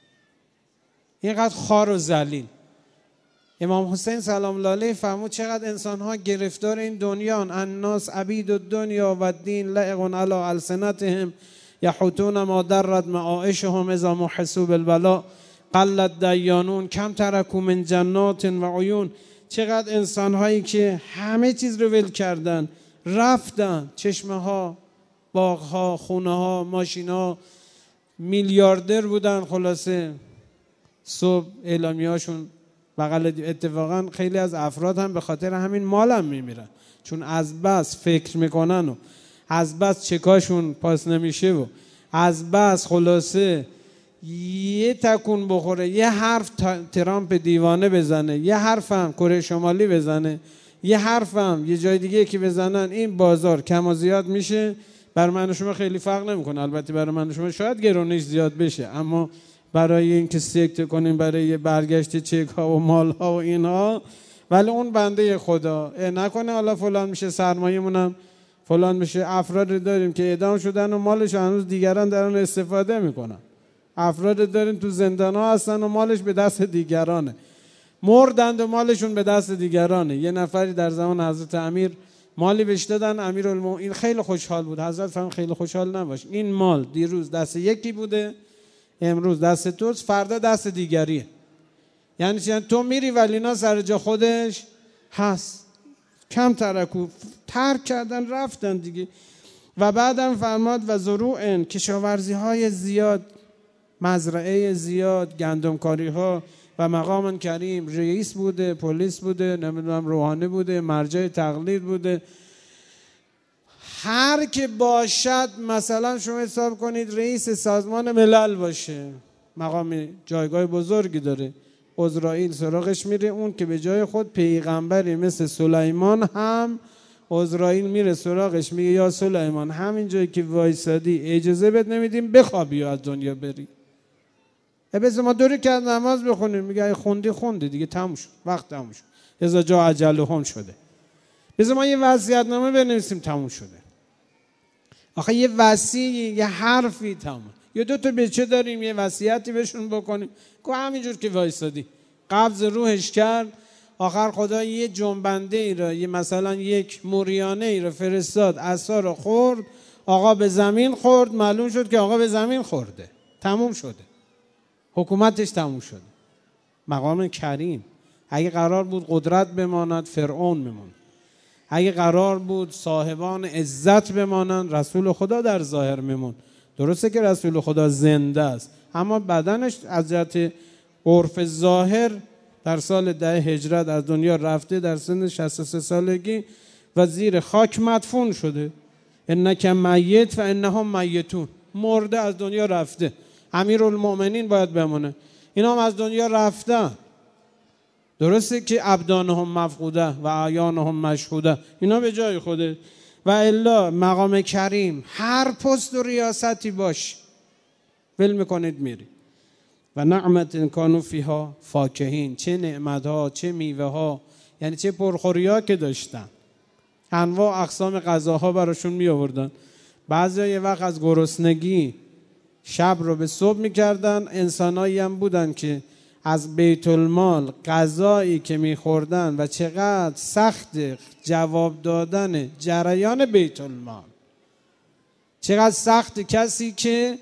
اینقدر خار و ذلیل. امام حسین سلام الله علیه فرمود چقدر انسان‌ها گرفتار این دنیان، الناس عبید الدنیا و الدین لعق علی السنتهم یحوتون ما درت معایشهم اذا محسوا بالبلاء قلت دیانون کم ترکوا من جنات و عیون. چقدر انسان‌هایی که همه چیز رو ول کردن، رفتن، چشمه ها، باغ ها، خونه ها، ماشین ها، میلیاردر بودن، خلاصه صبح اعلامی هاشون بغل. اتفاقا خیلی از افراد هم به خاطر همین مال هم میمیرن، چون از بس فکر میکنن و از بس چکاشون پاس نمیشه و از بس خلاصه یه تکون بخوره، یه حرف ترامپ دیوانه بزنه، یه حرف هم کره شمالی بزنه، یه حرف هم یه جای دیگه که بزنن، این بازار کم و زیاد میشه. بر من و شما خیلی فرق نمیکنه، البته برای من و شما شاید گرونش زیاد بشه، اما برای اینکه سکته کنیم برای برگشت چک ها و مال ها و اینها، ولی اون بنده خدا نکنه حالا فلان میشه، سرمایه‌مونم فلان میشه. افراد داریم که اعدام شدن و مالش هنوز دیگران دارن استفاده میکنن. افراد داریم تو زندان ها هستن و مالش به دست دیگرانه، مردند و مالشون به دست دیگرانه. یه نفری در زمان حضرت امیر مالی بهش دادن، امیرالمومنین خیلی خوشحال بود. حضرت فرمود خیلی خوشحال نباش، این مال دیروز دست یکی بوده، امروز دست توست، فردا دست دیگریه. یعنی تو میری ولی اینا سر جا خودش هست. کم ترکو، ترک کردن، رفتن دیگه. و بعدم فرماد و زروعن، کشاورزی های زیاد، مزرعه زیاد، گندمکاری ها و مقام کریم. رئیس بوده، پلیس بوده، نمیدونم روحانی بوده، مرجع تقلید بوده، هر که باشد، مثلا شما حساب کنید رئیس سازمان ملل باشه، مقام جایگاه بزرگی داره، عزرائیل سراغش میره، اون که به جای خود پیغمبری مثل سلیمان هم عزرائیل میره سراغش میگه یا سلیمان همین جایی که وایسادی اجازه بد نمیدیم بخوابی یا از دنیا بری. بس ما دوری که نماز بخونیم، میگه خوندی دیگه تموم شد، وقت تموم شد، اذا جاء اجلهم شده. بس ما یه وصیت‌نامه بنویسیم تموم شده. آخه یه وصیه یه حرفی تمام. یا دو تا بچه داریم یه وصیتی بهشون بکنیم که همینجور که وایسادی قبض روحش کرد، آخر خدا یه جنبنده ای را، یه مثلا یک موریانه ای را فرستاد، عصا را خورد، آقا به زمین خورد، معلوم شد که آقا به زمین خورده، تموم شده، حکومتش تموم شده. مقام کریم. اگه قرار بود قدرت بماند فرعون میموند، اگه قرار بود صاحبان عزت بمانند رسول خدا در ظاهر میموند. درسته که رسول خدا زنده است اما بدنش از جهت عرف ظاهر در سال 10 هجرت از دنیا رفته، در سن 63 سالگی و زیر خاک مدفون شده. انک میت و انهم میتون، مرده از دنیا رفته. امیرالمؤمنین باید بمونه، اینا هم از دنیا رفتن. درسته که ابدانهم مفقوده و اعیانهم مشهوده، اینا به جای خوده. و الا مقام کریم هر پست و ریاستی باش ول میکنید میری. و نعمت کانوا فیها فاکهین، چه نعمت ها، چه میوه ها، یعنی چه پرخوری ها که داشتن، انواع اقسام غذاها براشون می آوردن. بعضیا یه وقت از گرسنگی شب رو به صبح میکردن. انسانایی هم بودن که از بیت المال غذایی که میخوردن و چقدر سخت جواب دادن جریان بیت المال، چقدر سخت. کسی که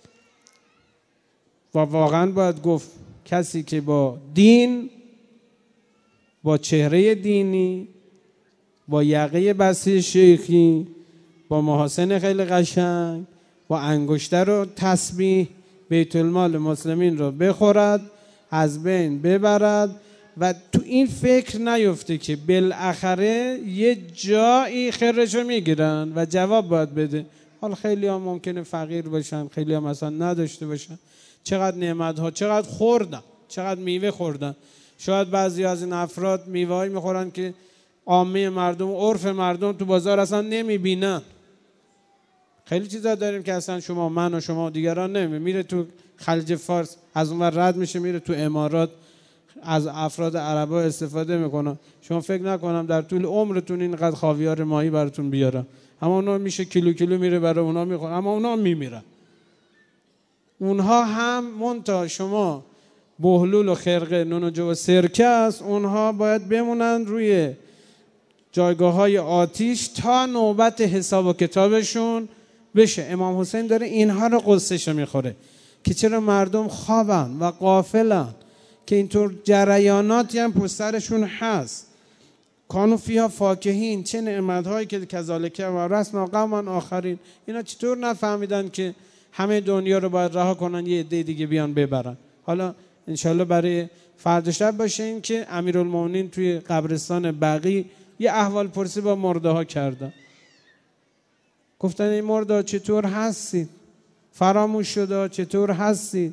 و واقعا باید گفت کسی که با دین، با چهره دینی، با یقه بسته شیخی، با محاسن خیلی قشنگ، با انگشتر و تسبیح بیت المال مسلمین رو بخورد، از بین ببرد و تو این فکر نیفته که بالاخره یه جایی خیرشو میگیرن و جواب باید بده. حالا خیلی هم ممکنه فقیر باشن، خیلی هم مثلا نداشته باشن. چقدر نعمت ها، چقدر خوردن، چقدر میوه خوردن. شاید بعضی از این افراد میوه‌ای میخورن که عامه مردم، عرف مردم تو بازار اصلا نمیبینن. خیلی چیزا داریم که اصلا شما، من و شما و دیگران نمیبینیم. میره تو خلیج فارس، از اون ور رد میشه میره تو امارات، از افراد عربا استفاده میکنن. شما فکر نکنم در طول عمرتون اینقدر خاویار ماهی براتون بیارن، اما اونا میشه کیلو میره برای اونا میخورن، اما اونا میمیرن. اونها هم منتها شما بهلول و خرقه، نون و جو و سرکه است، اونها باید بمونن روی جایگاه های آتیش تا نوبت حساب و کتابشون بشه. امام حسین داره اینها رو قصهشو میخوره که چرا مردم خوابن و غافلن، که اینطور جریاناتی هم پشت سرشون هست. کانوا فیها فاکهین، چه نعمت‌هایی که کذالک و ورثنا قوما آخرین. اینا چطور نفهمیدن که همه دنیا رو باید رها کنن یه عده دیگه بیان ببرن؟ حالا انشالله برای فردا شب باشه این که امیرالمومنین توی قبرستان بقیع یه احوال پرسی با مرده ها کردن. گفتن این مرده چطور هستید؟ فراموش شده چطور هستید؟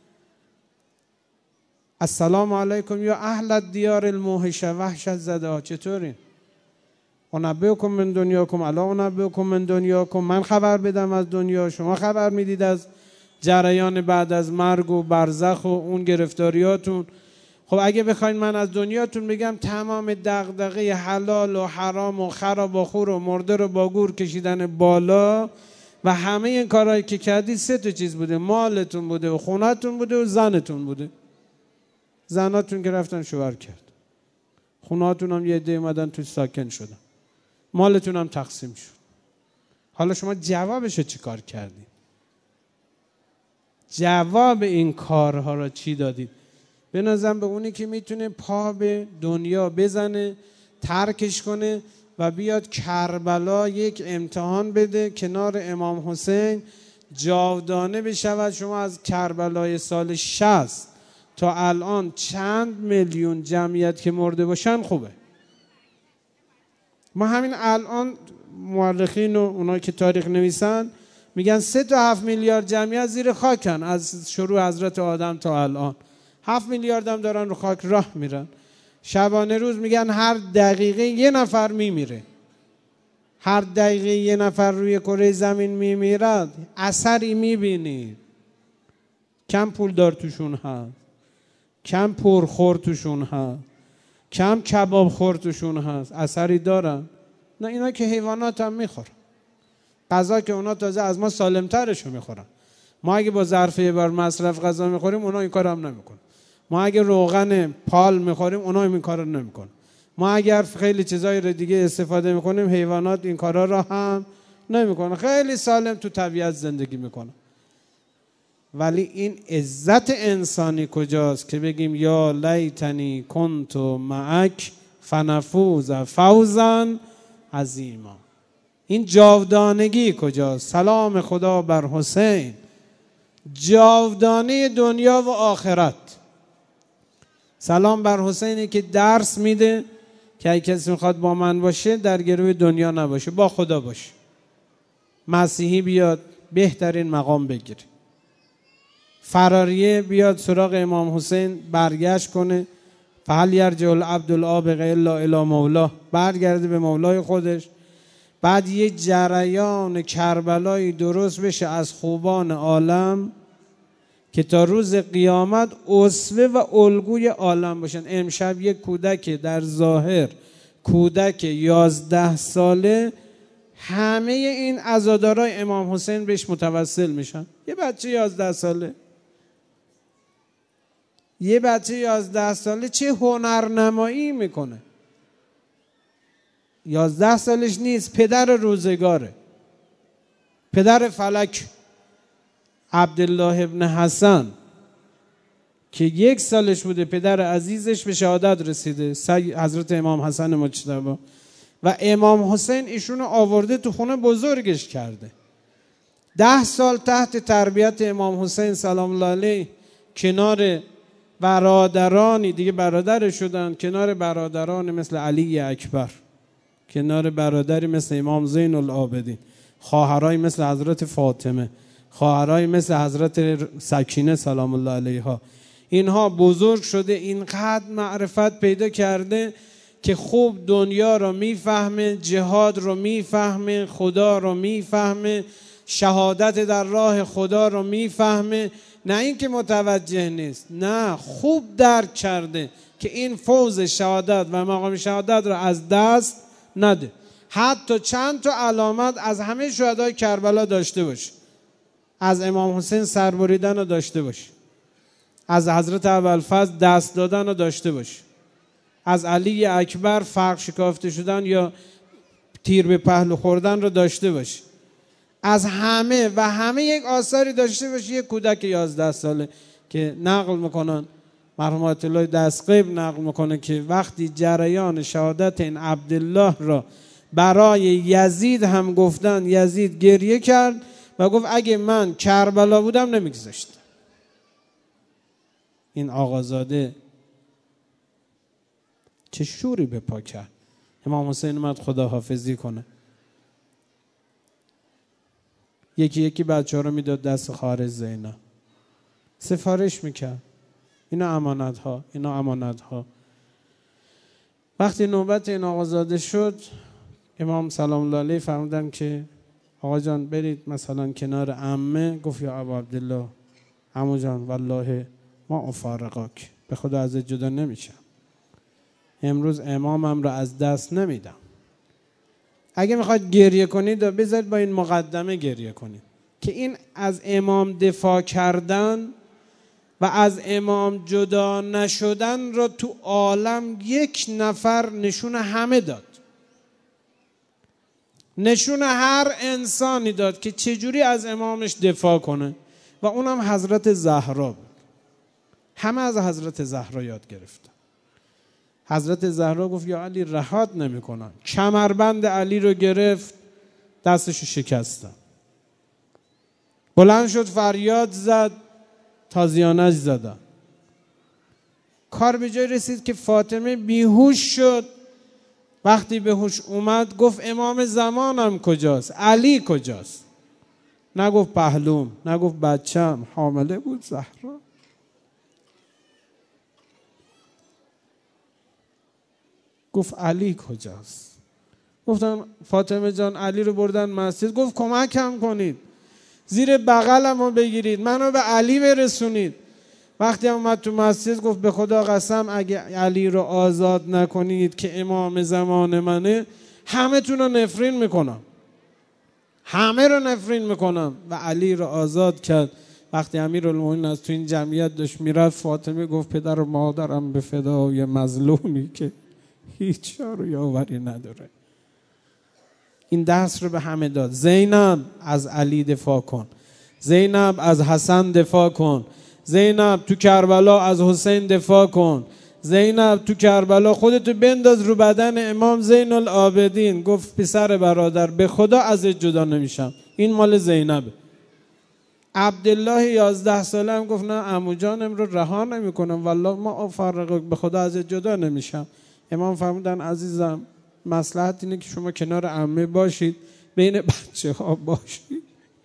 السلام علیکم یا اهل الدیار الموحشه، وحشت زده ها چطورین؟ انبئکم من دنیاکم الا انبئکم من دنیاکم، من خبر بدم از دنیا، شما خبر میدید از جریان بعد از مرگ و برزخ و اون گرفتاریاتون. خب اگه بخواین من از دنیاتون بگم، تمام دغدغه حلال و حرام و خراب و خور و مرده رو با گور کشیدن بالا و همه این کارهایی که کردید 3 تا چیز بوده: مالتون بوده و خونتون بوده و زنتون بوده. زناتون که رفتن شوهر کرد، خونهاتون هم یه عده اومدن تو ساکن شدن، مالتون هم تقسیم شد. حالا شما جوابشو چی کار کردید؟ جواب این کارها را چی دادید؟ به نظرم به اونی که میتونه پا به دنیا بزنه، ترکش کنه و بیاد کربلا یک امتحان بده کنار امام حسین، جاودانه بشود. شما از کربلای سال 60 تا الان چند میلیون جمعیت که مرده باشن خوبه. ما همین الان مورخین و اونایی که تاریخ نویسن میگن 3 تا 7 میلیارد جمعیت زیر خاکن از شروع حضرت آدم تا الان. 7 میلیارد هم دارن رو خاک راه میرن. شبانه روز میگن هر دقیقه 1 نفر میمیره. هر دقیقه 1 نفر روی کره زمین میمیرد، اثری میبینید. کم پول دار توشون هست، کم پرخور توشون هست، کم کباب خور توشون هست، اثری دارن؟ نه، اینا که حیوانات هم میخورن. غذا که اونا تازه از ما سالمترشو میخورن. ما اگه با ظرف یه بار مصرف غذا میخوریم، اونا این کار هم نمیکنن. ما اگه روغن پال میخوریم، اونا این کارو نمیکنن. ما اگر خیلی چیزای رو دیگه استفاده میکنیم، حیوانات این کارا رو هم نمیکنن. خیلی سالم تو طبیعت زندگی میکنن. ولی این عزت انسانی کجاست که بگیم یا لیتنی کنت معک فنفوز فوزا عظیما؟ این جاودانگی کجاست؟ سلام خدا بر حسین، جاودانه دنیا و آخرت. سلام بر حسینی که درس میده که اگه کسی میخواد با من باشه، در گروه دنیا نباشه، با خدا باشه. مسیحی بیاد بهترین مقام بگیره، فراریه بیاد سراغ امام حسین برگشت کنه، فهل یرجع العبد العابق الا الی مولاه، برگرده به مولای خودش. بعد یه جریان کربلایی درست بشه از خوبان عالم که تا روز قیامت اسوه و الگوی عالم باشن. امشب یک کودک در ظاهر کودک 11 ساله، همه این عزادارای امام حسین بهش متوسل میشن. یه بچه 11 ساله، یه بچه 11 ساله چه هنرنمایی میکنه. 11 سالش نیست، پدر روزگاره، پدر فلک عبدالله ابن حسن که 1 سالش بوده، پدر عزیزش به شهادت رسیده، حضرت امام حسن مجتبی، و امام حسین ایشونو آورده تو خونه بزرگش کرده. 10 سال تحت تربیت امام حسین سلام الله علیه کنار برادرانی دیگه، برادر شدن، کنار برادران مثل علی اکبر، کنار برادری مثل امام زین العابدین، خواهرای مثل حضرت فاطمه، خواهرای مثل حضرت سکینه سلام الله علیها. اینها بزرگ شده، اینقدر معرفت پیدا کرده که خوب دنیا رو میفهمه، جهاد رو میفهمه، خدا رو میفهمه، شهادت در راه خدا رو میفهمه. نه اینکه متوجه نیست، نه، خوب درک کرده که این فوز شهادت و مقام شهادت رو از دست نده. حتی چند تا علامت از همه شهدای کربلا داشته باشه. از امام حسین سربریدن رو داشته باشه، از حضرت ابوالفضل دست دادن رو داشته باشه، از علی اکبر فرق شکافته شدن یا تیر به پهلو خوردن رو داشته باشه. از همه و همه یک آثاری داشته باشه. یک کودک 11 ساله که نقل میکنن، مرحوم آیت الله دستغیب نقل میکنه که وقتی جریان شهادت این عبدالله را برای یزید هم گفتن، یزید گریه کرد و گفت اگه من کربلا بودم نمیگذاشتم. این آقازاده چه شوری به پا کرد. امام حسین اومد خداحافظی کنه، یکی یکی بچه ها رو میداد دست خواهر زینب، سفارش میکرد اینا امانت ها، اینا امانت ها. وقتی نوبت این آقازاده شد، امام سلام الله علیه فرمودن که آقا جان برید مثلا کنار عمه. گفت یا ابا عبدالله، عمو جان والله ما افارقاک، به خدا از جدا نمیشم، امروز امامم رو از دست نمیدم. اگه میخواید گریه کنید بذارید با این مقدمه گریه کنید که این از امام دفاع کردن و از امام جدا نشدن را تو عالم 1 نفر نشون همه داد، نشون هر انسانی داد که چجوری از امامش دفاع کنه، و اونم حضرت زهرا بود. همه از حضرت زهرا یاد گرفتن. حضرت زهرا گفت یا علی رهات نمی کنن. کمربند علی رو گرفت، دستشو شکستن، بلند شد فریاد زد، تازیانش زدن. کار به جای رسید که فاطمه بیهوش شد، وقتی به هوش اومد گفت امام زمانم کجاست؟ علی کجاست؟ نگفت پهلوم، نگفت بچم، حامله بود زهرا. گفت علی کجاست؟ گفتن فاطمه جان علی رو بردن مسجد. گفت کمکم کنید، زیر بغلم رو بگیرید، منو به علی برسونید. وقتی اومد تو مسجد گفت به خدا قسم اگه علی رو آزاد نکنید که امام زمان منه، همه تون رو نفرین میکنم، همه رو نفرین میکنم. و علی رو آزاد کرد. وقتی امیرالمومنین از تو این جمعیت داشت میرفت، فاطمه گفت پدر و مادرم به فدای مظلومی که هیچ یاوری نداره. این درس رو به همه داد. زینب از علی دفاع کن، زینب از حسن دفاع کن، زینب تو کربلا از حسین دفاع کن، زینب تو کربلا خودتو بنداز رو بدن امام زین العابدین. گفت پسر برادر به خدا ازت جدا نمیشم. این مال زینبه. عبدالله 11 ساله هم گفت نه عمو جانم رو رها نمیکنم، والله ما فرق به خدا ازت جدا نمیشم. امام فرمودن عزیزم مصلحت اینه که شما کنار عمه باشید، بین بچه ها باشید.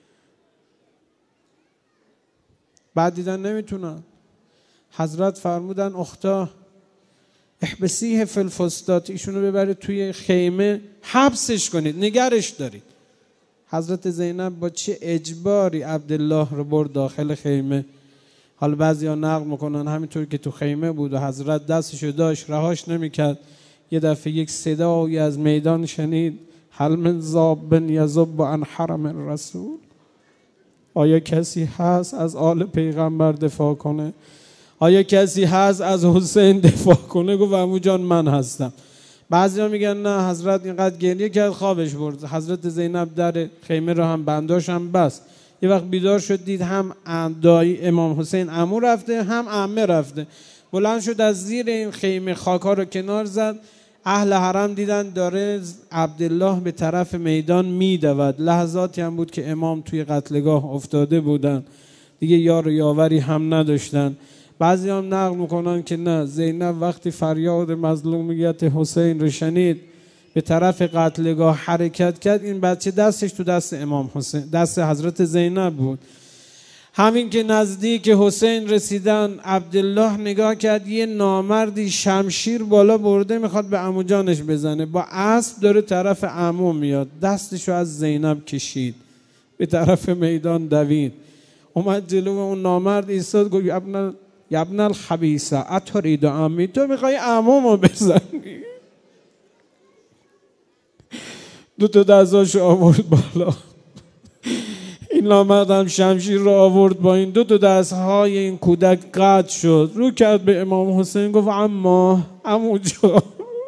بعد دیدن نمیتونن، حضرت فرمودن اختا احبسیه فی الفستات، ایشونو ببرید توی خیمه حبسش کنید، نگرش دارید. حضرت زینب با چه اجباری عبدالله رو برد داخل خیمه. حالا بعضیا نقل میکنن همینطور که تو خیمه بود و حضرت دستشو داشت رهاش نمیکرد، یه دفعه یک صدایی از میدان شنید، هل من ذاب یذب عن حرم الرسول، آیا کسی هست از آل پیغمبر دفاع کنه؟ آیا کسی هست از حسین دفاع کنه؟ گفت عمو جان من هستم. بعضیا میگن نه حضرت اینقدر گریه کرد خوابش برد. حضرت زینب در خیمه رو هم بنداش هم بس. یه وقت بیدار شد دید هم دایی امام حسین عمو رفته هم عمه رفته. بلند شد از زیر این خیمه خاکا رو کنار زد. اهل حرم دیدن داره عبدالله به طرف میدان میدود. لحظاتی هم بود که امام توی قتلگاه افتاده بودن، دیگه یار و یاوری هم نداشتن. بعضی هم نقل میکنن که نه، زینب وقتی فریاد مظلومیت حسین رو شنید به طرف قتلگاه حرکت کرد، این بچه دستش تو دست امام حسین، دست حضرت زینب بود. همین که نزدیک حسین رسیدن عبدالله نگاه کرد یه نامردی شمشیر بالا برده میخواد به عمو جانش بزنه، با اسب داره طرف عمو میاد. دستشو از زینب کشید به طرف میدان دوید، اومد جلو اون نامرد ایستاد، گفت ابن الخبیثه اترید عمی، تو میخوای عمومو بزنی؟ دو تا دستاشو آورد بالا. این نامرد هم شمشیر رو آورد با این دو تا دستهای این کودک قطع شد، رو کرد به امام حسین گفت عمو جان.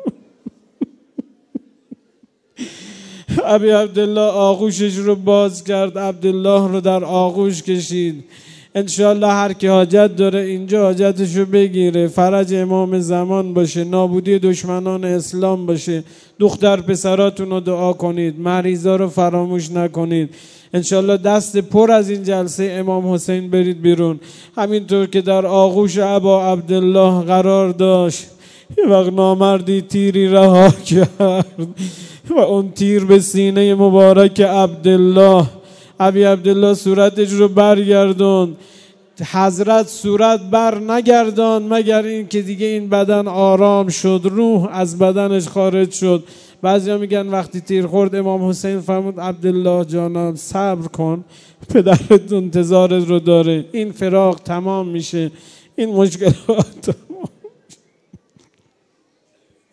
ابی عبدالله آغوشش رو باز کرد، عبدالله رو در آغوش کشید. انشالله هر کی حاجت داره اینجا حاجتشو بگیره، فرج امام زمان باشه، نابودی دشمنان اسلام باشه. دختر پسراتون رو دعا کنید، مریضا رو فراموش نکنید. انشالله دست پر از این جلسه امام حسین برید بیرون. همینطور که در آغوش ابا عبدالله قرار داشت، یه وقت نامردی تیری رها کرد و اون تیر به سینه مبارک عبدالله. ابی عبدالله صورتش رو برگردون. حضرت صورت بر نگردان مگر این که دیگه این بدن آرام شد، روح از بدنش خارج شد. بعضیا میگن وقتی تیر خورد امام حسین فرمود عبدالله جانم صبر کن، پدرت انتظارت رو داره، این فراق تمام میشه، این مشکلات تمام.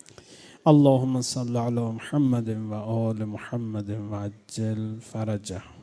اللهم صل علی محمد و آل محمد و عجل فرجه.